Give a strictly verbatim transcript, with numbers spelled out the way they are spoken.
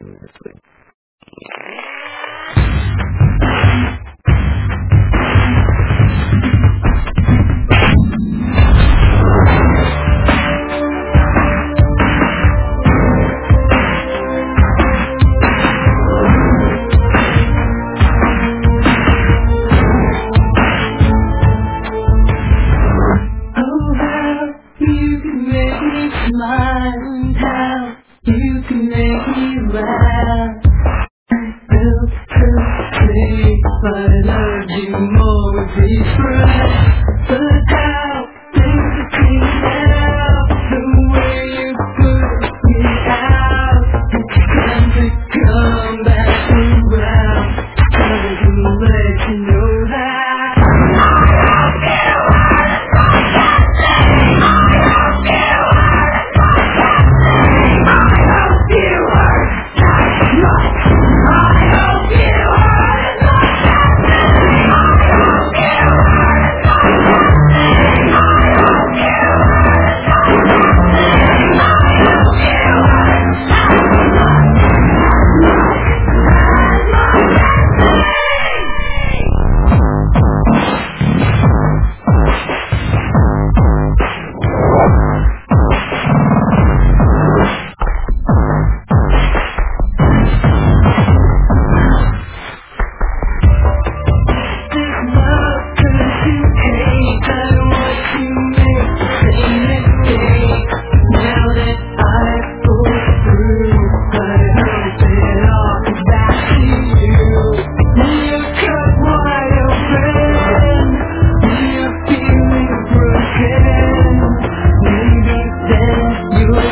Mind how you can make me laugh. Feel free, but I love you more with each breath. But how things are clean out, the way you put me out. It's time to come back around. Time to let you know that. You